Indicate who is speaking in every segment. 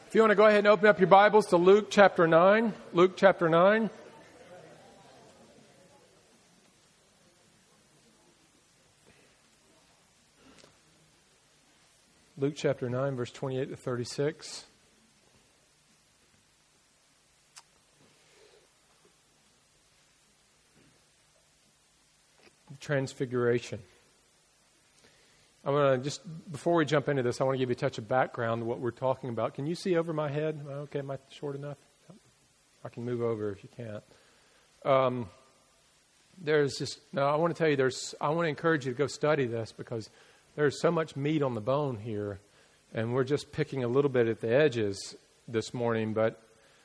Speaker 1: If you want to go ahead and open up your Bibles to Luke chapter 9. Luke chapter 9. Luke chapter 9, verse 28 to 36. Transfiguration. I'm going to just, before we jump into this, I want to give you a touch of background to what we're talking about. Can you see over my head? Okay, am I short enough? I can move over if you can't. I want to tell you, I want to encourage you to go study this because there's so much meat on the bone here, and we're just picking a little bit at the edges this morning, but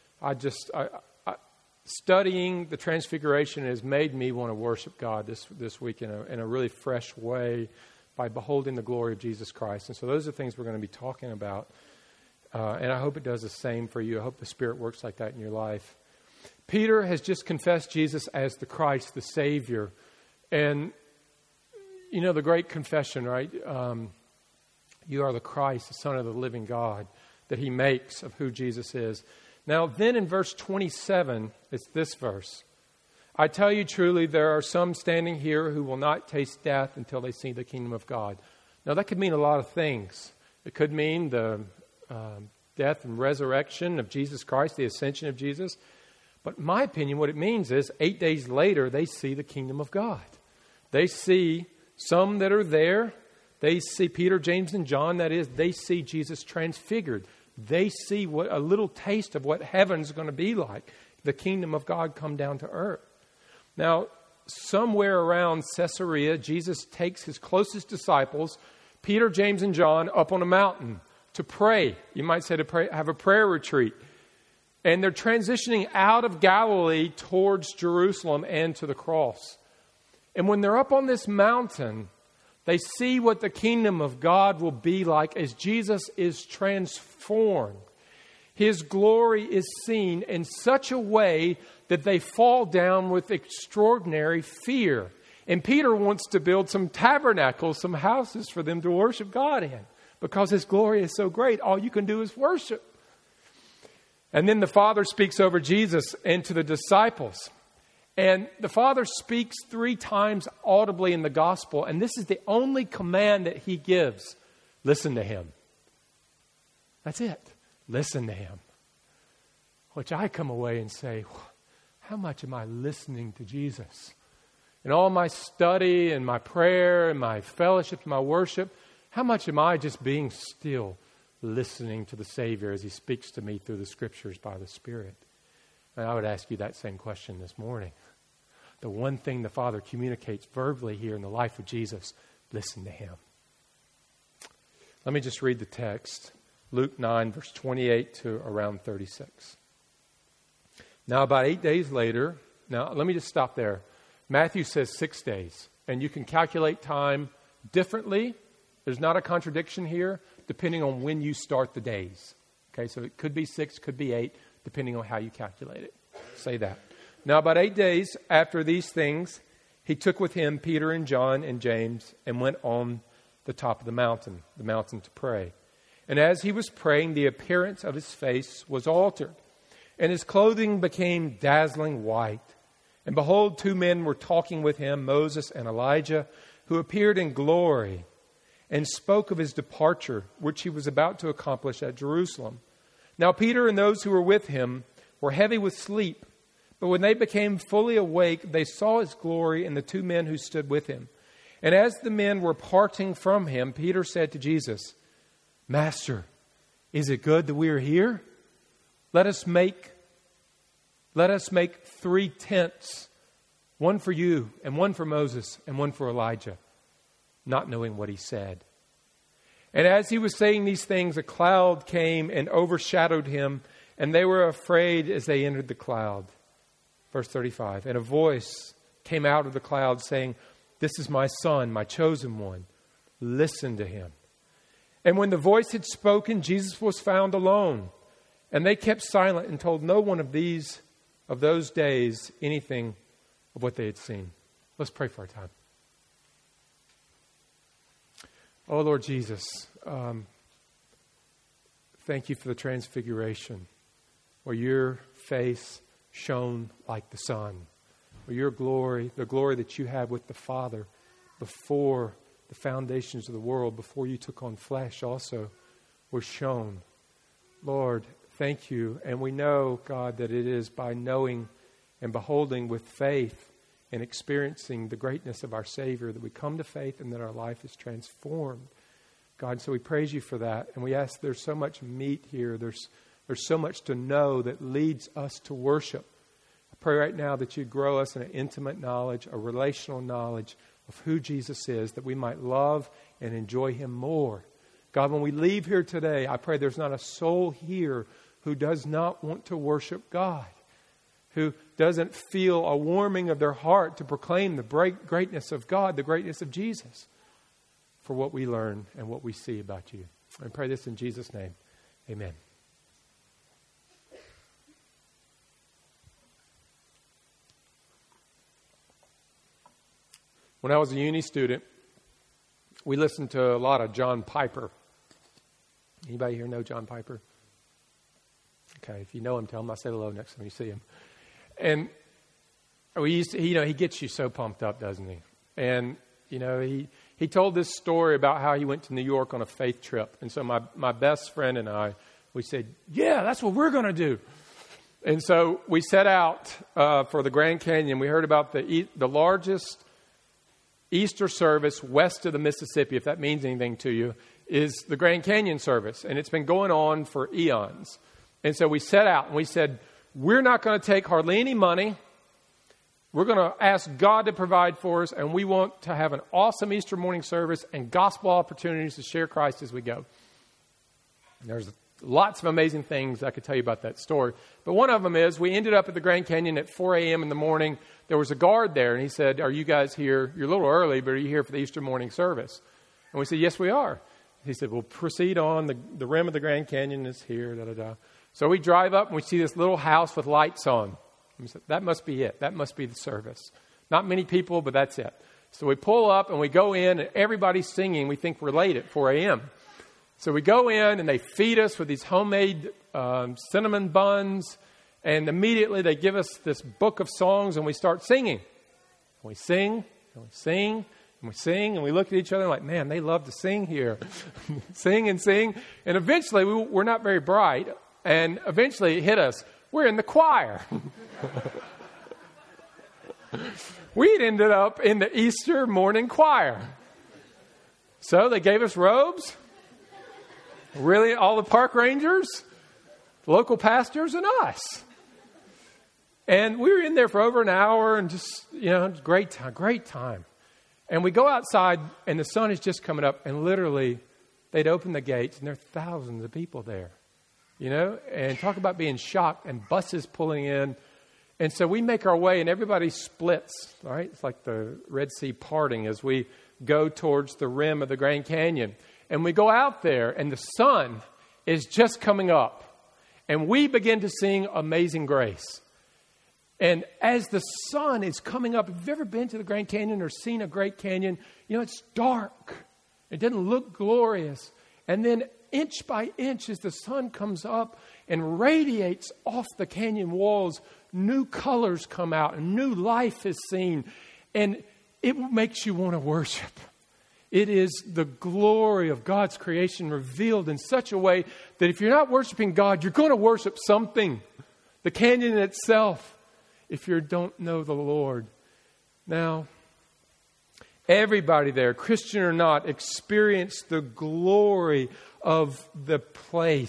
Speaker 1: studying the Transfiguration has made me want to worship God this week in a really fresh way by beholding the glory of Jesus Christ. And so those are things we're going to be talking about. And I hope it does the same for you. I hope the Spirit works like that in your life. Peter has just confessed Jesus as the Christ, the Savior. And, you know, the great confession, right? You are the Christ, the Son of the living God, that he makes of who Jesus is. Now, then in verse 27, it's this verse. I tell you truly, there are some standing here who will not taste death until they see the kingdom of God. Now, that could mean a lot of things. It could mean the death and resurrection of Jesus Christ, the ascension of Jesus. But in my opinion, what it means is 8 days later, they see the kingdom of God. They see some that are there. They see Peter, James, and John. That is, they see Jesus transfigured. They see a little taste of what heaven's going to be like. The kingdom of God come down to earth. Now, somewhere around Caesarea, Jesus takes his closest disciples, Peter, James, and John, up on a mountain to pray. You might say to pray, have a prayer retreat. And they're transitioning out of Galilee towards Jerusalem and to the cross. And when they're up on this mountain, they see what the kingdom of God will be like as Jesus is transformed. His glory is seen in such a way that they fall down with extraordinary fear. And Peter wants to build some tabernacles, some houses for them to worship God in. Because his glory is so great, all you can do is worship. And then the Father speaks over Jesus and to the disciples. And the Father speaks 3 times audibly in the gospel. And this is the only command that he gives. Listen to him. That's it. Listen to him. Which I come away and say, how much am I listening to Jesus? In all my study and my prayer and my fellowship and my worship, how much am I just being still, listening to the Savior as he speaks to me through the Scriptures by the Spirit? And I would ask you that same question this morning. The one thing the Father communicates verbally here in the life of Jesus, listen to him. Let me just read the text. Luke 9, verse 28 to around 36. Now, about 8 days later, now let me just stop there. Matthew says 6 days, and you can calculate time differently. There's not a contradiction here, depending on when you start the days. Okay, so it could be 6, could be 8, depending on how you calculate it. Say that. Now, about 8 days after these things, he took with him Peter and John and James and went on the top of the mountain to pray. And as he was praying, the appearance of his face was altered, and his clothing became dazzling white. And behold, 2 men were talking with him, Moses and Elijah, who appeared in glory and spoke of his departure, which he was about to accomplish at Jerusalem. Now Peter and those who were with him were heavy with sleep, but when they became fully awake, they saw his glory and the 2 men who stood with him. And as the men were parting from him, Peter said to Jesus, Master, is it good that we are here? Let us make 3 tents, one for you and one for Moses and one for Elijah, not knowing what he said. And as he was saying these things, a cloud came and overshadowed him, and they were afraid as they entered the cloud. Verse 35, and a voice came out of the cloud saying, This is my Son, my chosen one. Listen to him. And when the voice had spoken, Jesus was found alone. And they kept silent and told no one of those days anything of what they had seen. Let's pray for our time. Oh, Lord Jesus, Thank you for the transfiguration, where your face shone like the sun, where your glory, the glory that you had with the Father before the foundations of the world, before you took on flesh also, was shown. Lord, thank you. And we know, God, that it is by knowing and beholding with faith and experiencing the greatness of our Savior that we come to faith and that our life is transformed. God, so we praise you for that. And we ask, there's so much meat here. There's so much to know that leads us to worship. I pray right now that you grow us in an intimate knowledge, a relational knowledge of who Jesus is, that we might love and enjoy him more. God, when we leave here today, I pray there's not a soul here who does not want to worship God, who doesn't feel a warming of their heart to proclaim the greatness of God, the greatness of Jesus, for what we learn and what we see about you. I pray this in Jesus' name. Amen. When I was a uni student, we listened to a lot of John Piper. Anybody here know John Piper? Okay, if you know him, tell him I say hello next time you see him. And we used to, he gets you so pumped up, doesn't he? And, he told this story about how he went to New York on a faith trip. And so my best friend and I, we said, yeah, that's what we're going to do. And so we set out for the Grand Canyon. We heard about the largest Easter service west of the Mississippi, if that means anything to you, is the Grand Canyon service. And it's been going on for eons. And so we set out and we said, we're not going to take hardly any money. We're going to ask God to provide for us, and we want to have an awesome Easter morning service and gospel opportunities to share Christ as we go. And there's lots of amazing things I could tell you about that story. But one of them is we ended up at the Grand Canyon at 4 a.m. in the morning. There was a guard there, and he said, are you guys here? You're a little early, but are you here for the Easter morning service? And we said, yes, we are. He said, well, proceed on. The rim of the Grand Canyon is here, da-da-da. So we drive up, and we see this little house with lights on. And we said, that must be it. That must be the service. Not many people, but that's it. So we pull up, and we go in, and everybody's singing. We think we're late at 4 a.m. So we go in, and they feed us with these homemade cinnamon buns, and immediately they give us this book of songs, and we start singing. And we sing, and we sing, and we sing, and we look at each other like, man, they love to sing here. Sing and sing. And eventually, we're not very bright, and eventually it hit us. We're in the choir. We'd ended up in the Easter morning choir. So they gave us robes. Really, all the park rangers, local pastors, and us. And we were in there for over an hour and just, great time. And we go outside and the sun is just coming up and literally they'd open the gates and there are thousands of people there, and talk about being shocked and buses pulling in. And so we make our way and everybody splits, right? It's like the Red Sea parting as we go towards the rim of the Grand Canyon. And we go out there and the sun is just coming up. And we begin to sing Amazing Grace. And as the sun is coming up, have you ever been to the Grand Canyon or seen a Great Canyon? It's dark. It doesn't look glorious. And then inch by inch as the sun comes up and radiates off the canyon walls, new colors come out and new life is seen. And it makes you want to worship. It is the glory of God's creation revealed in such a way that if you're not worshiping God, you're going to worship something. The canyon itself, if you don't know the Lord. Now, everybody there, Christian or not, experienced the glory of the place.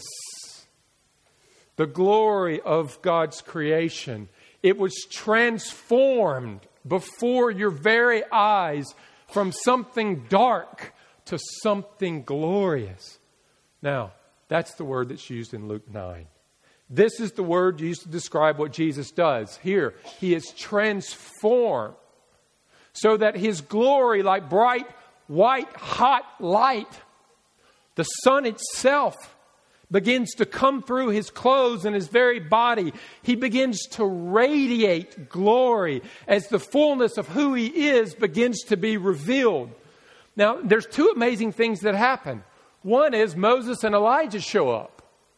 Speaker 1: The glory of God's creation. It was transformed before your very eyes from something dark to something glorious. Now, that's the word that's used in Luke 9. This is the word used to describe what Jesus does. Here, he is transformed so that his glory, like bright, white, hot light, the sun itself, begins to come through his clothes and his very body. He begins to radiate glory as the fullness of who he is begins to be revealed. Now, there's two amazing things that happen. One is Moses and Elijah show up.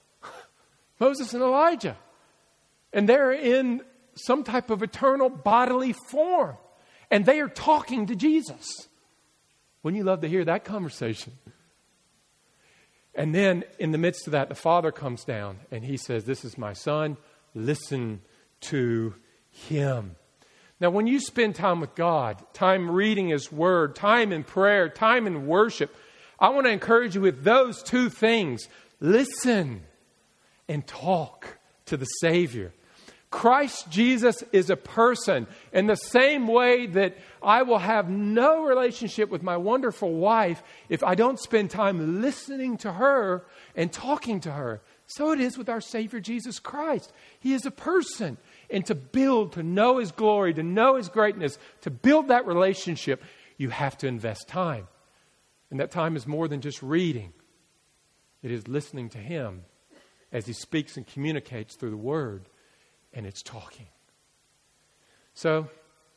Speaker 1: Moses and Elijah. And they're in some type of eternal bodily form. And they are talking to Jesus. Wouldn't you love to hear that conversation? And then in the midst of that, the Father comes down and he says, this is my Son. Listen to him. Now, when you spend time with God, time reading his word, time in prayer, time in worship, I want to encourage you with those two things. Listen and talk to the Savior. Christ Jesus is a person. In the same way that I will have no relationship with my wonderful wife if I don't spend time listening to her and talking to her. So it is with our Savior Jesus Christ. He is a person. And to know his glory, to know his greatness, to build that relationship, you have to invest time. And that time is more than just reading. It is listening to him as he speaks and communicates through the word. And it's talking. So,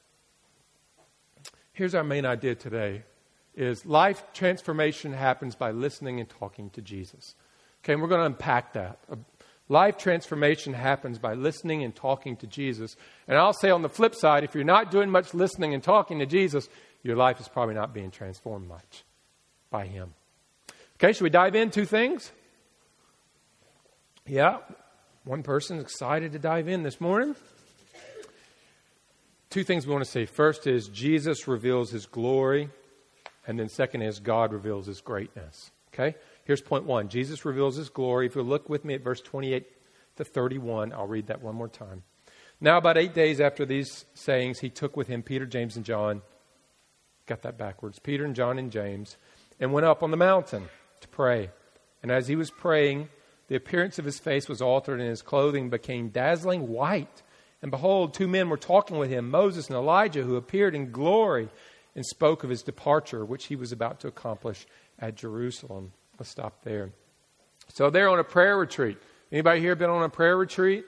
Speaker 1: here's our main idea today, is life transformation happens by listening and talking to Jesus. Okay, and we're going to unpack that. Life transformation happens by listening and talking to Jesus. And I'll say on the flip side, if you're not doing much listening and talking to Jesus, your life is probably not being transformed much by him. Okay, should we dive in? Two things? Yeah. One person's excited to dive in this morning. Two things we want to see. First is Jesus reveals his glory. And then second is God reveals his greatness. Okay? Here's point one. Jesus reveals his glory. If you look with me at verse 28 to 31, I'll read that one more time. Now about 8 days after these sayings, he took with him Peter, James, and John. Got that backwards. Peter and John and James. And went up on the mountain to pray. And as he was praying, the appearance of his face was altered, and his clothing became dazzling white. And behold, two men were talking with him, Moses and Elijah, who appeared in glory and spoke of his departure, which he was about to accomplish at Jerusalem. Let's stop there. So they're on a prayer retreat. Anybody here been on a prayer retreat?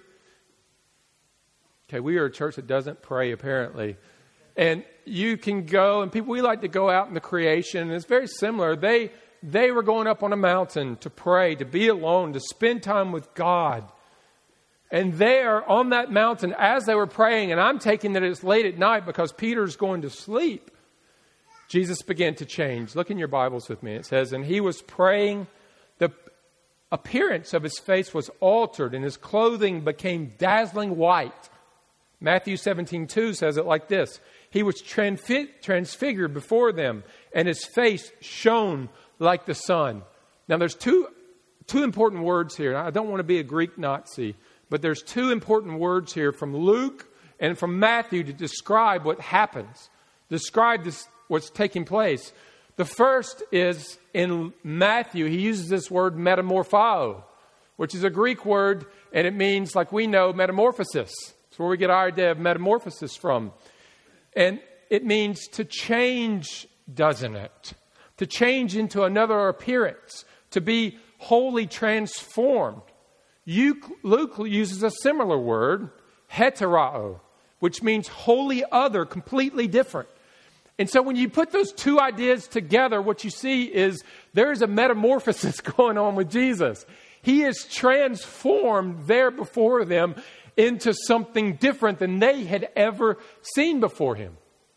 Speaker 1: Okay, we are a church that doesn't pray, apparently. And you can go, and we like to go out in the creation, and it's very similar. They were going up on a mountain to pray, to be alone, to spend time with God. And there on that mountain, as they were praying, and I'm taking that it's late at night because Peter's going to sleep, Jesus began to change. Look in your Bibles with me. It says, and he was praying. The appearance of his face was altered, and his clothing became dazzling white. Matthew 17:2 says it like this. He was transfigured before them, and his face shone like the sun. Now there's two important words here. I don't want to be a Greek Nazi, but there's two important words here from Luke and from Matthew to describe what happens. Describe what's taking place. The first is in Matthew, he uses this word metamorphao, which is a Greek word, and it means, like we know, metamorphosis. It's where we get our idea of metamorphosis from. And it means to change, doesn't it? To change into another appearance, to be wholly transformed. Luke uses a similar word, heterao, which means wholly other, completely different. And so when you put those two ideas together, what you see is there is a metamorphosis going on with Jesus. He is transformed there before them into something different than they had ever seen before him.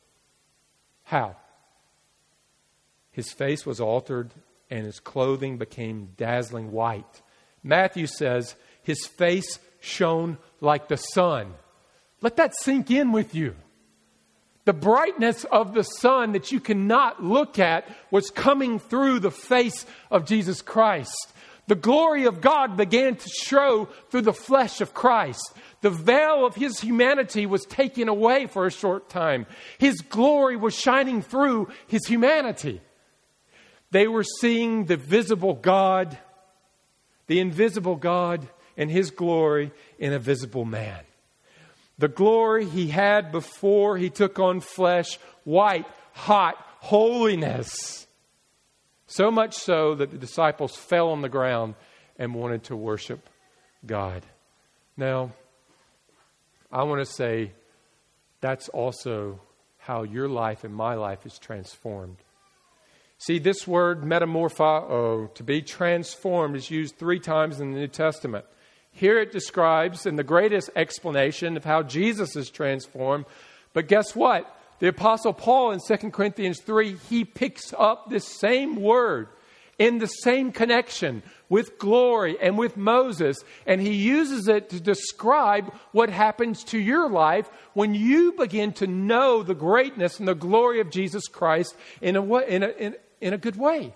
Speaker 1: How? His face was altered and his clothing became dazzling white. Matthew says his face shone like the sun. Let that sink in with you. The brightness of the sun that you cannot look at was coming through the face of Jesus Christ. The glory of God began to show through the flesh of Christ. The veil of his humanity was taken away for a short time. His glory was shining through his humanity. They were seeing the visible God, the invisible God, and his glory in a visible man. The glory he had before he took on flesh, white, hot, holiness. So much so that the disciples fell on the ground and wanted to worship God. Now, I want to say that's also how your life and my life is transformed. See, this word metamorphao, to be transformed, is used 3 times in the New Testament. Here it describes in the greatest explanation of how Jesus is transformed. But guess what? The Apostle Paul in 2 Corinthians 3, he picks up this same word in the same connection with glory and with Moses. And he uses it to describe what happens to your life when you begin to know the greatness and the glory of Jesus Christ in a good way.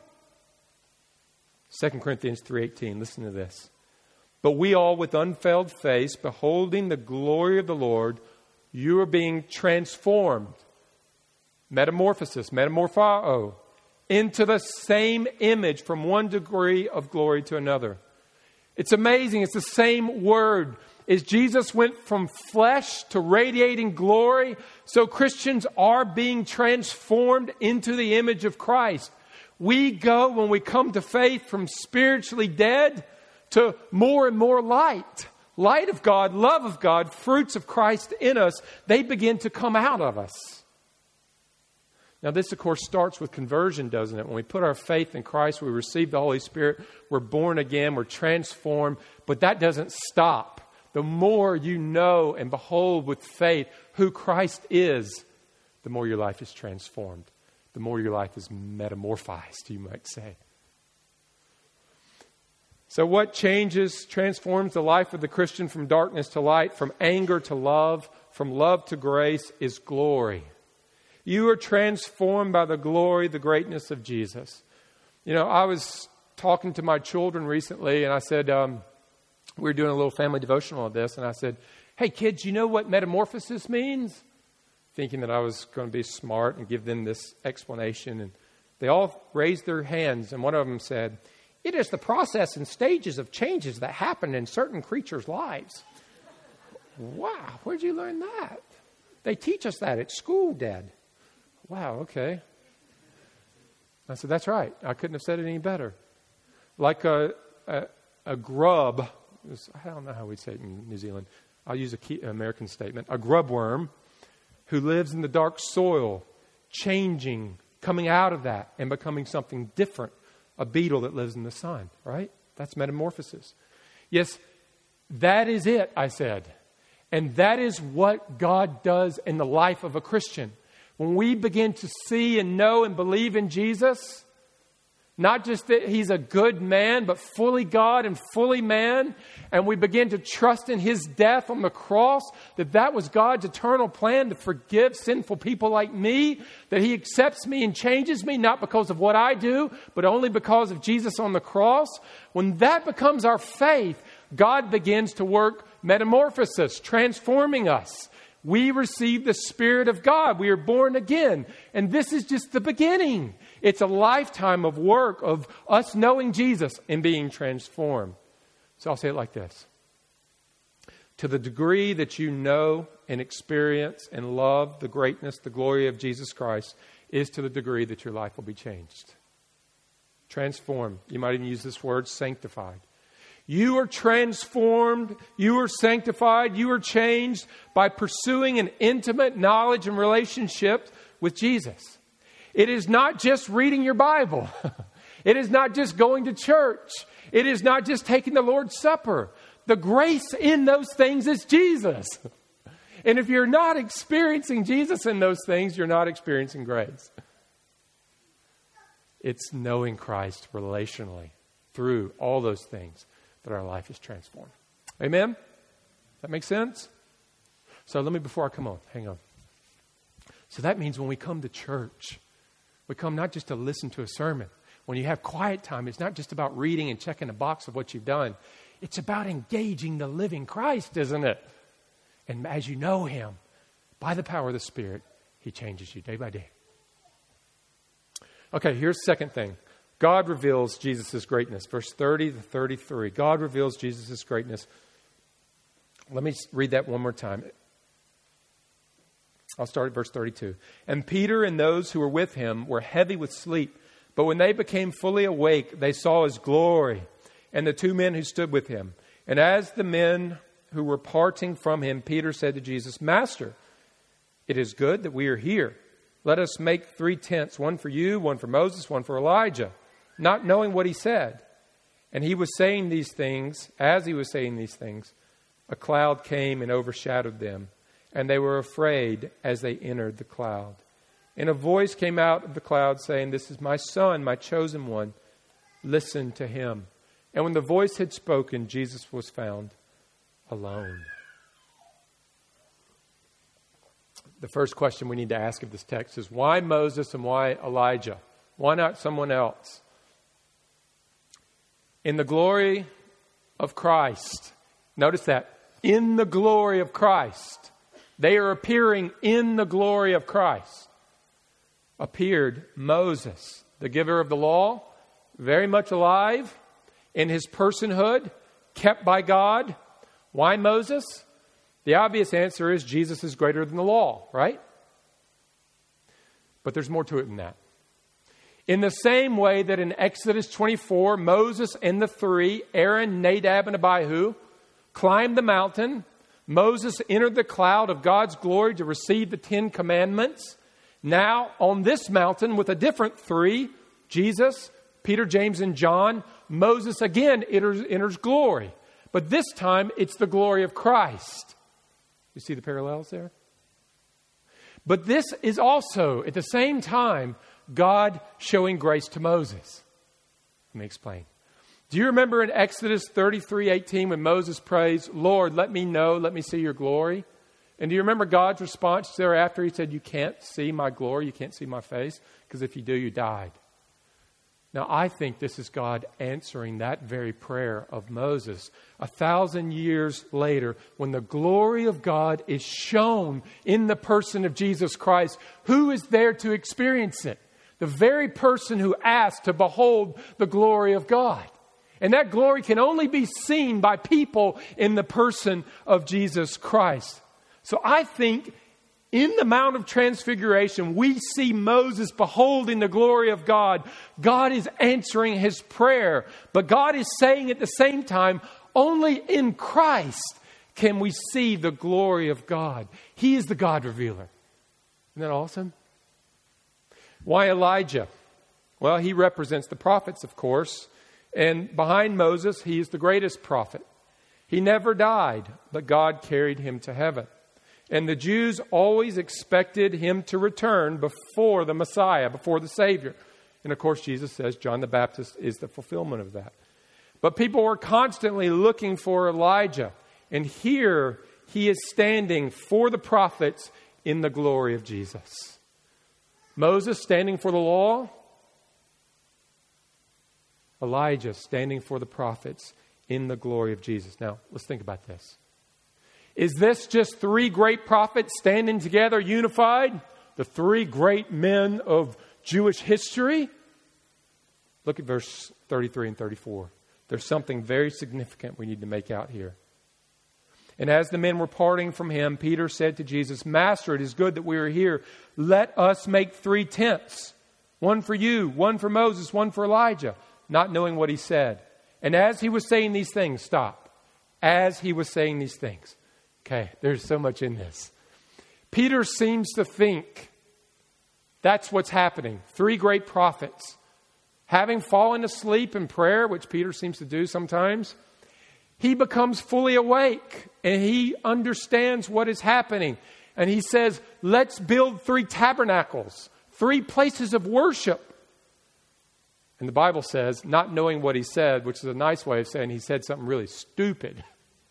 Speaker 1: 2 Corinthians 3:18, listen to this. But we all with unveiled face, beholding the glory of the Lord, you are being transformed. Metamorphosis, metamorphao, into the same image from one degree of glory to another. It's amazing. It's the same word. As Jesus went from flesh to radiating glory, so Christians are being transformed into the image of Christ. We go, when we come to faith, from spiritually dead to more and more light. Light of God, love of God, fruits of Christ in us, they begin to come out of us. Now this, of course, starts with conversion, doesn't it? When we put our faith in Christ, we receive the Holy Spirit, we're born again, we're transformed, but that doesn't stop. The more you know and behold with faith who Christ is, the more your life is transformed. The more your life is metamorphized, you might say. So what transforms the life of the Christian from darkness to light, from anger to love, from love to grace, is glory. You are transformed by the glory, the greatness of Jesus. You know, I was talking to my children recently, and I said, we were doing a little family devotional on this, and I said, hey kids, you know what metamorphosis means? Thinking that I was going to be smart and give them this explanation. And they all raised their hands, and one of them said, it is the process and stages of changes that happen in certain creatures' lives. Wow, where'd you learn that? They teach us that at school, Dad. Wow, okay. I said, that's right. I couldn't have said it any better. Like a grub, I don't know how we'd say it in New Zealand. I'll use an American statement. A grub worm who lives in the dark soil, changing, coming out of that and becoming something different. A beetle that lives in the sun, right? That's metamorphosis. Yes, that is it, I said. And that is what God does in the life of a Christian. When we begin to see and know and believe in Jesus, not just that He's a good man, but fully God and fully man, and we begin to trust in His death on the cross, that was God's eternal plan to forgive sinful people like me, that He accepts me and changes me, not because of what I do, but only because of Jesus on the cross. When that becomes our faith, God begins to work metamorphosis, transforming us. We receive the Spirit of God. We are born again. And this is just the beginning. It's a lifetime of work of us knowing Jesus and being transformed. So I'll say it like this. To the degree that you know and experience and love the greatness, the glory of Jesus Christ, is to the degree that your life will be changed. Transformed. You might even use this word, sanctified. You are transformed, you are sanctified, you are changed by pursuing an intimate knowledge and relationship with Jesus. It is not just reading your Bible. It is not just going to church. It is not just taking the Lord's Supper. The grace in those things is Jesus. And if you're not experiencing Jesus in those things, you're not experiencing grace. It's knowing Christ relationally through all those things that our life is transformed. Amen? That makes sense? So before I come on, hang on. So that means when we come to church, we come not just to listen to a sermon. When you have quiet time, it's not just about reading and checking a box of what you've done. It's about engaging the living Christ, isn't it? And as you know Him, by the power of the Spirit, He changes you day by day. Okay, here's the second thing. God reveals Jesus' greatness. Verse 30 to 33. God reveals Jesus' greatness. Let me read that one more time. I'll start at verse 32. And Peter and those who were with him were heavy with sleep. But when they became fully awake, they saw His glory and the two men who stood with Him. And as the men who were parting from Him, Peter said to Jesus, Master, it is good that we are here. Let us make 3 tents, one for you, one for Moses, one for Elijah. Not knowing what he said. And he was saying these things, as he was saying these things, a cloud came and overshadowed them, and they were afraid as they entered the cloud. And a voice came out of the cloud saying, "This is my Son, my chosen one. Listen to him." And when the voice had spoken, Jesus was found alone. The first question we need to ask of this text is, why Moses and why Elijah? Why not someone else? In the glory of Christ. Notice that. In the glory of Christ. They are appearing in the glory of Christ. Appeared Moses, the giver of the law, very much alive in his personhood, kept by God. Why Moses? The obvious answer is Jesus is greater than the law, right? But there's more to it than that. In the same way that in Exodus 24, Moses and the three, Aaron, Nadab, and Abihu, climbed the mountain. Moses entered the cloud of God's glory to receive the 10 Commandments. Now, on this mountain with a different three, Jesus, Peter, James, and John, Moses again enters glory. But this time, it's the glory of Christ. You see the parallels there? But this is also, at the same time, God showing grace to Moses. Let me explain. Do you remember in Exodus 33:18 when Moses prays, "Lord, let me know, let me see your glory"? And do you remember God's response thereafter? He said, "You can't see my glory, you can't see my face, because if you do, you died." Now, I think this is God answering that very prayer of Moses 1,000 years later, when the glory of God is shown in the person of Jesus Christ. Who is there to experience it? The very person who asked to behold the glory of God. And that glory can only be seen by people in the person of Jesus Christ. So I think in the Mount of Transfiguration, we see Moses beholding the glory of God. God is answering his prayer. But God is saying at the same time, only in Christ can we see the glory of God. He is the God revealer. Isn't that awesome? Why Elijah? Well, he represents the prophets, of course. And behind Moses, he is the greatest prophet. He never died, but God carried him to heaven. And the Jews always expected him to return before the Messiah, before the Savior. And of course, Jesus says John the Baptist is the fulfillment of that. But people were constantly looking for Elijah. And here he is standing for the prophets in the glory of Jesus. Moses standing for the law. Elijah standing for the prophets in the glory of Jesus. Now, let's think about this. Is this just three great prophets standing together, unified? The three great men of Jewish history? Look at verse 33 and 34. There's something very significant we need to make out here. And as the men were parting from him, Peter said to Jesus, "Master, it is good that we are here. Let us make 3 tents. One for you, one for Moses, one for Elijah." Not knowing what he said. And as he was saying these things, stop. As he was saying these things. Okay, there's so much in this. Peter seems to think that's what's happening. 3 great prophets. Having fallen asleep in prayer, which Peter seems to do sometimes, he becomes fully awake and he understands what is happening. And he says, let's build 3 tabernacles, 3 places of worship. And the Bible says, not knowing what he said, which is a nice way of saying he said something really stupid.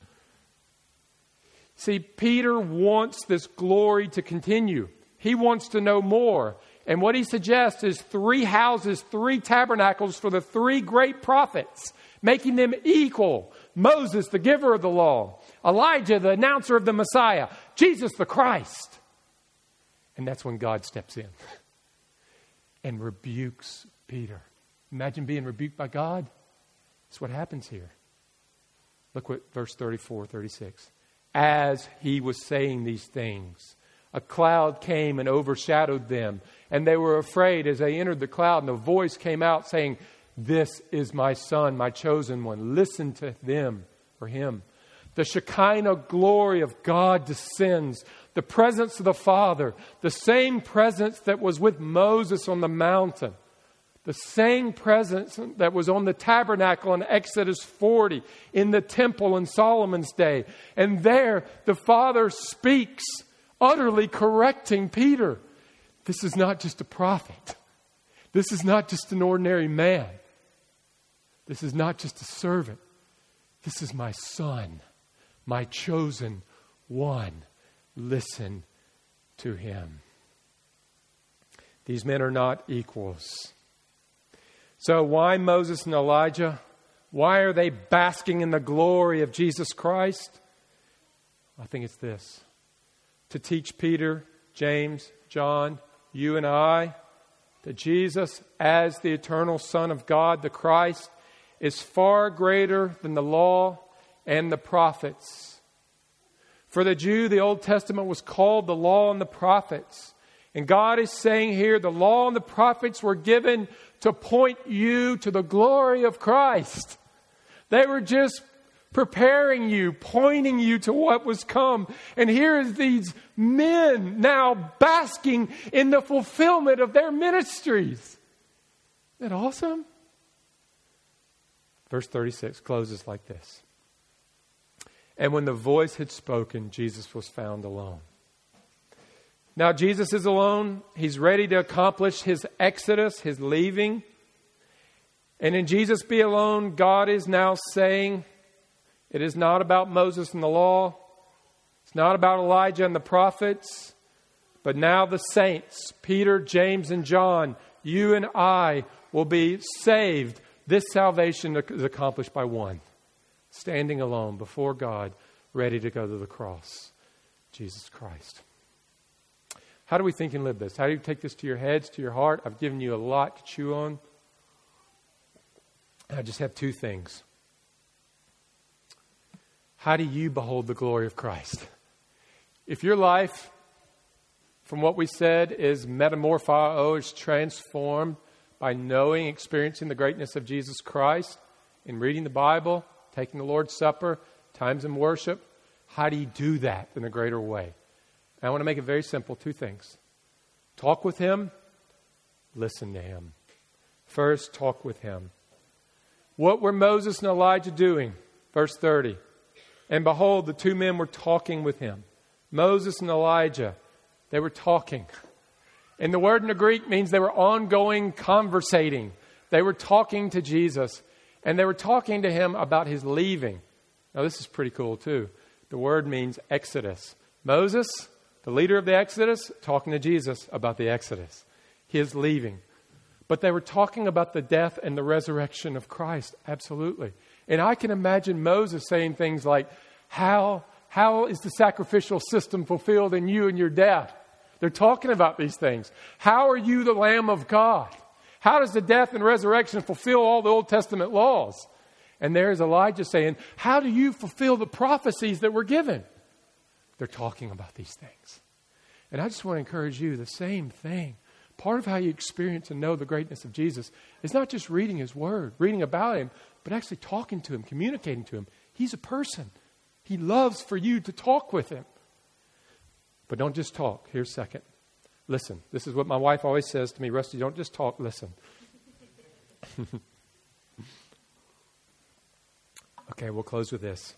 Speaker 1: See, Peter wants this glory to continue. He wants to know more. And what he suggests is 3 houses, 3 tabernacles for the 3 great prophets, making them equal. Moses, the giver of the law. Elijah, the announcer of the Messiah. Jesus, the Christ. And that's when God steps in and rebukes Peter. Imagine being rebuked by God. That's what happens here. Look what verse 34, 36. As he was saying these things, a cloud came and overshadowed them. And they were afraid as they entered the cloud. And a voice came out saying, "This is my son, my chosen one. Listen to them," or him. The Shekinah glory of God descends. The presence of the Father. The same presence that was with Moses on the mountain. The same presence that was on the tabernacle in Exodus 40, in the temple in Solomon's day. And there, the Father speaks, utterly correcting Peter. This is not just a prophet. This is not just an ordinary man. This is not just a servant. This is my son, my chosen one. Listen to him. These men are not equals. So why Moses and Elijah? Why are they basking in the glory of Jesus Christ? I think it's this. To teach Peter, James, John, you and I, that Jesus, as the eternal Son of God, the Christ, is far greater than the law and the prophets. For the Jew, the Old Testament was called the law and the prophets. And God is saying here, the law and the prophets were given to point you to the glory of Christ. They were just preparing you, pointing you to what was come. And here is these men now basking in the fulfillment of their ministries. Isn't that awesome? Verse 36 closes like this. And when the voice had spoken, Jesus was found alone. Now Jesus is alone. He's ready to accomplish his exodus, his leaving. And in Jesus be alone, God is now saying, it is not about Moses and the law. It's not about Elijah and the prophets. But now the saints, Peter, James, and John, you and I will be saved. This salvation is accomplished by one, standing alone before God, ready to go to the cross, Jesus Christ. How do we think and live this? How do you take this to your heads, to your heart? I've given you a lot to chew on. I just have two things. How do you behold the glory of Christ? If your life, from what we said, is metamorpho, is transformed by knowing, experiencing the greatness of Jesus Christ, in reading the Bible, taking the Lord's Supper, times in worship, how do you do that in a greater way? I want to make it very simple. Two things. Talk with him. Listen to him. First, talk with him. What were Moses and Elijah doing? Verse 30. And behold, the two men were talking with him. Moses and Elijah. They were talking. And the word in the Greek means they were ongoing conversating. They were talking to Jesus. And they were talking to him about his leaving. Now this is pretty cool too. The word means Exodus. Moses, the leader of the Exodus, talking to Jesus about the Exodus, his leaving. But they were talking about the death and the resurrection of Christ. Absolutely. And I can imagine Moses saying things like, how is the sacrificial system fulfilled in you and your death? They're talking about these things. How are you the Lamb of God? How does the death and resurrection fulfill all the Old Testament laws? And there's Elijah saying, how do you fulfill the prophecies that were given? They're talking about these things. And I just want to encourage you, the same thing. Part of how you experience and know the greatness of Jesus is not just reading his word, reading about him, but actually talking to him, communicating to him. He's a person. He loves for you to talk with him. But don't just talk. Here's second. Listen. This is what my wife always says to me, Rusty, don't just talk, listen. Okay, we'll close with this.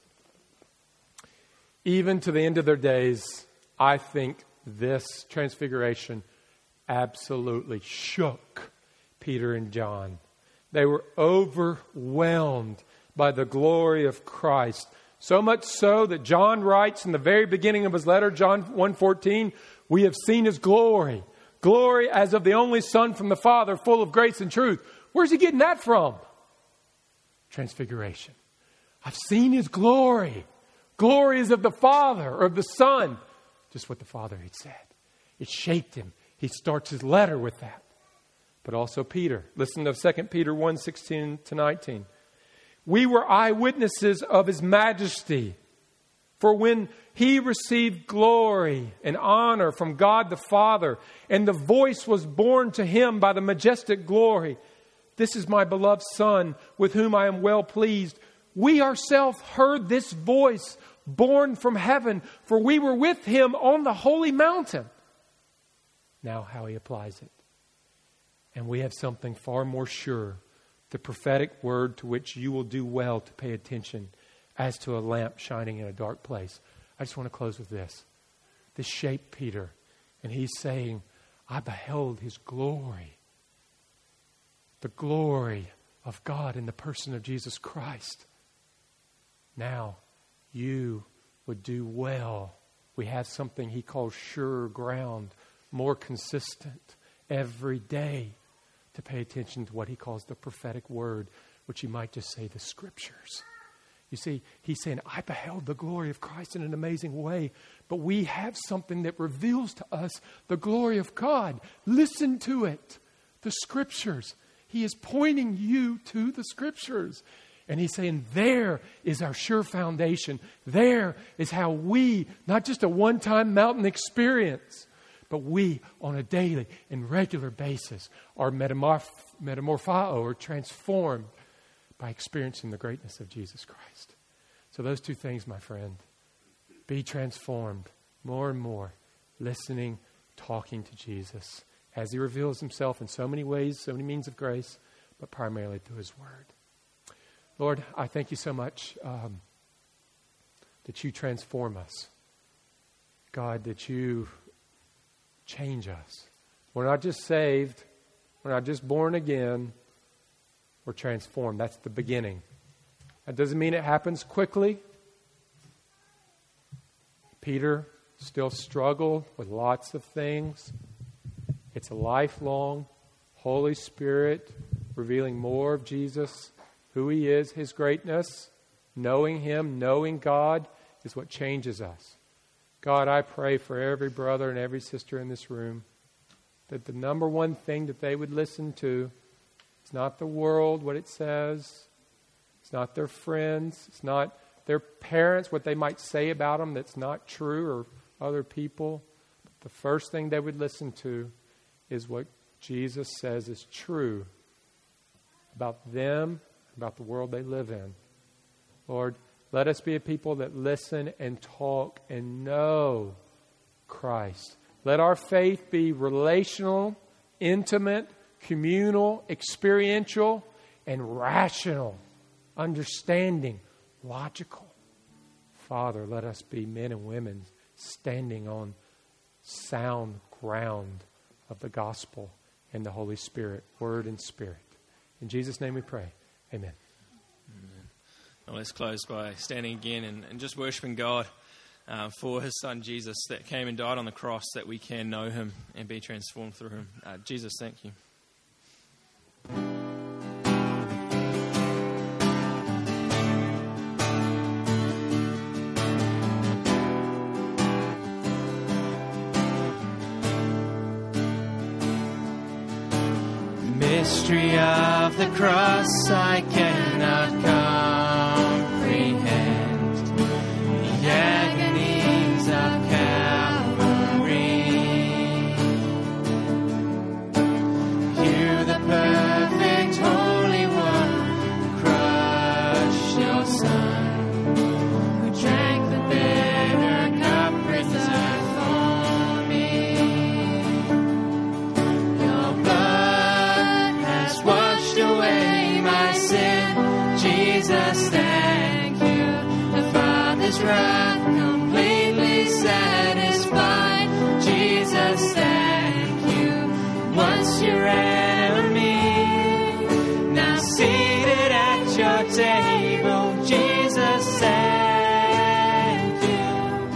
Speaker 1: Even to the end of their days, I think this transfiguration absolutely shook Peter and John. They were overwhelmed by the glory of Christ. So much so that John writes in the very beginning of his letter, John 1:14, we have seen his glory. Glory as of the only Son from the Father, full of grace and truth. Where's he getting that from? Transfiguration. I've seen his glory. Glory is of the Father or of the Son. Just what the Father had said. It shaped him. He starts his letter with that. But also Peter. Listen to 2 Peter 1:16-19. We were eyewitnesses of his majesty. For when he received glory and honor from God the Father, and the voice was borne to him by the majestic glory, this is my beloved Son, with whom I am well pleased. We ourselves heard this voice born from heaven, for we were with him on the holy mountain. Now how he applies it. And we have something far more sure, the prophetic word to which you will do well to pay attention as to a lamp shining in a dark place. I just want to close with this. This shaped Peter, and he's saying, I beheld his glory. The glory of God in the person of Jesus Christ. Now, you would do well. We have something he calls sure ground, more consistent every day, to pay attention to what he calls the prophetic word, which you might just say the Scriptures. You see, he's saying, I beheld the glory of Christ in an amazing way, but we have something that reveals to us the glory of God. Listen to it, the Scriptures. He is pointing you to the Scriptures. And he's saying, there is our sure foundation. There is how we, not just a one-time mountain experience, but we, on a daily and regular basis, are metamorphao, or transformed by experiencing the greatness of Jesus Christ. So those two things, my friend, be transformed more and more, listening, talking to Jesus as he reveals himself in so many ways, so many means of grace, but primarily through his word. Lord, I thank you so much that you transform us. God, that you change us. We're not just saved. We're not just born again. We're transformed. That's the beginning. That doesn't mean it happens quickly. Peter still struggled with lots of things. It's a lifelong Holy Spirit revealing more of Jesus, who he is, his greatness. Knowing him, knowing God is what changes us. God, I pray for every brother and every sister in this room that the number one thing that they would listen to is not the world, what it says. It's not their friends. It's not their parents, what they might say about them that's not true, or other people. But the first thing they would listen to is what Jesus says is true about them, about the world they live in. Lord, let us be a people that listen and talk and know Christ. Let our faith be relational, intimate, communal, experiential, and rational, understanding, logical. Father, let us be men and women standing on sound ground of the gospel and the Holy Spirit, word and spirit. In Jesus' name we pray. Amen.
Speaker 2: Well, let's close by standing again and just worshiping God for his son Jesus that came and died on the cross, that we can know him and be transformed through him. Jesus, thank you. Mystery of the cross I cannot comprehend, the agonies of Calvary. You, the perfect Holy One, crushed your Son, who drank the bitter cup reserved for me. Your blood has washed away my sin. Jesus, thank you. The Father's wrath completely satisfied. Jesus, thank you. Once your enemy, now seated at your table. Jesus, thank you.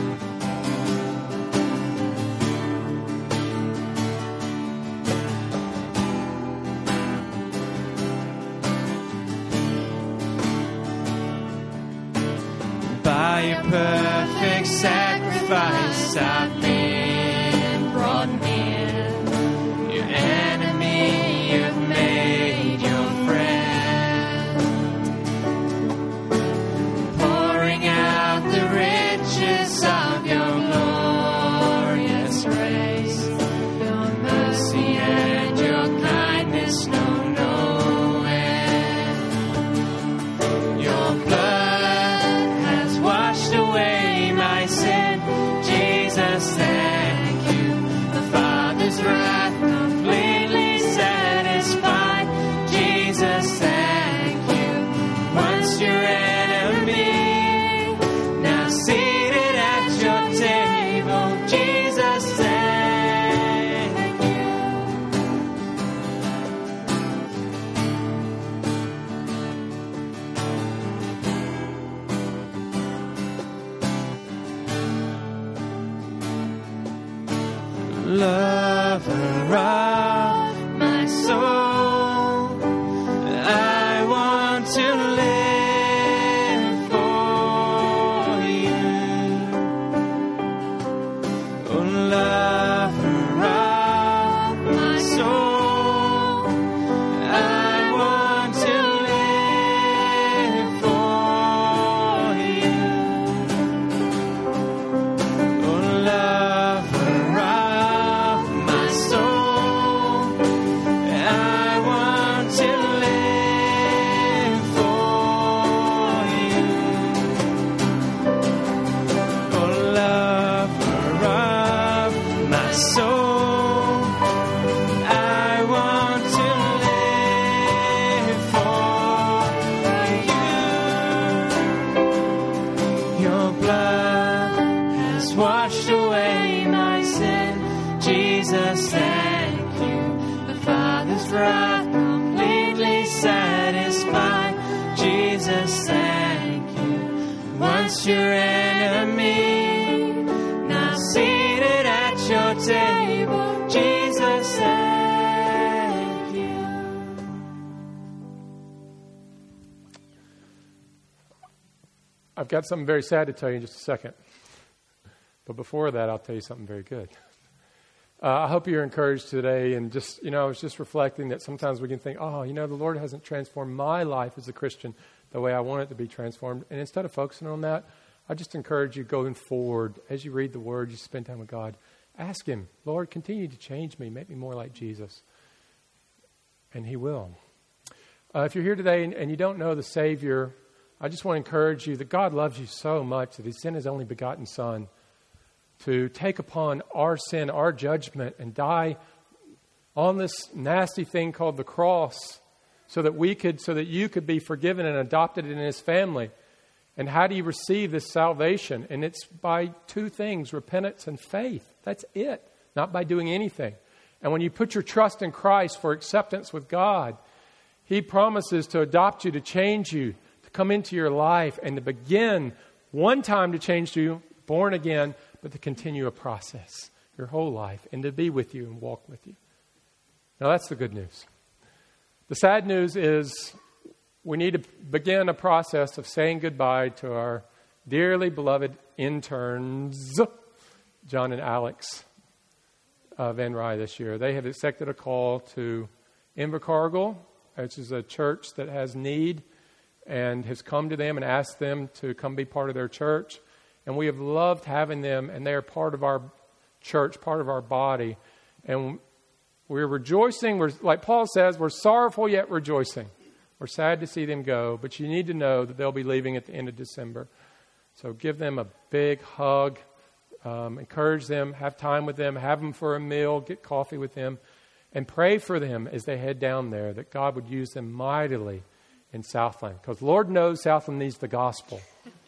Speaker 2: By your perfect sacrifice, I've been brought near. Your enemy, you've made your friend. Pouring out the riches of your glorious grace. Your mercy and your kindness know no end. Your blood washed away my sin. Jesus, lover of my soul, I want to live for you. Oh, lover of my soul, I want to live for you. Oh, lover of my soul, I want to live for you. Oh, lover of my soul, I want to live for you. Your blood has washed away my sin. Jesus, thank you. The Father's wrath completely satisfied. Jesus, thank you. Once your enemy, now seated at your table. Jesus, thank you.
Speaker 1: I've got something very sad to tell you in just a second. But before that, I'll tell you something very good. I hope you're encouraged today. And just, I was just reflecting that sometimes we can think, the Lord hasn't transformed my life as a Christian the way I want it to be transformed. And instead of focusing on that, I just encourage you going forward. As you read the Word, you spend time with God, ask Him, Lord, continue to change me, make me more like Jesus. And He will. If you're here today and you don't know the Savior, I just want to encourage you that God loves you so much that He sent His only begotten Son to take upon our sin, our judgment, and die on this nasty thing called the cross so that you could be forgiven and adopted in His family. And how do you receive this salvation? And it's by two things, repentance and faith. That's it, not by doing anything. And when you put your trust in Christ for acceptance with God, He promises to adopt you, to change you, to come into your life and to begin one time to change you, born again, but to continue a process your whole life and to be with you and walk with you. Now that's the good news. The sad news is we need to begin a process of saying goodbye to our dearly beloved interns, John and Alex Van Rye this year. They have accepted a call to Invercargill, which is a church that has need, and has come to them and asked them to come be part of their church. And we have loved having them, and they are part of our church, part of our body. And we're rejoicing. Like Paul says, we're sorrowful yet rejoicing. We're sad to see them go, but you need to know that they'll be leaving at the end of December. So give them a big hug, encourage them, have time with them, have them for a meal, get coffee with them, and pray for them as they head down there, that God would use them mightily in Southland. Because Lord knows Southland needs the gospel.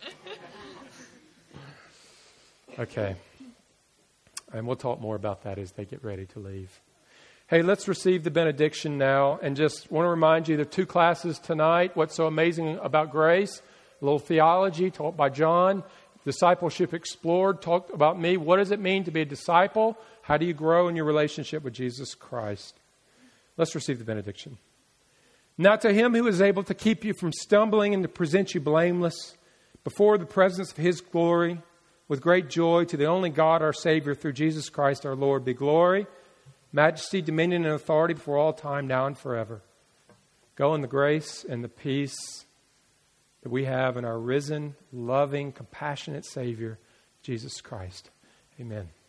Speaker 1: Okay. And we'll talk more about that as they get ready to leave. Hey, let's receive the benediction now. And just want to remind you, there are 2 classes tonight. What's so amazing about grace? A little theology taught by John. Discipleship Explored talked about me. What does it mean to be a disciple? How do you grow in your relationship with Jesus Christ? Let's receive the benediction. Now to Him who is able to keep you from stumbling and to present you blameless before the presence of His glory with great joy, to the only God, our Savior, through Jesus Christ our Lord, be glory, majesty, dominion, and authority before all time, now and forever. Go in the grace and the peace that we have in our risen, loving, compassionate Savior, Jesus Christ. Amen.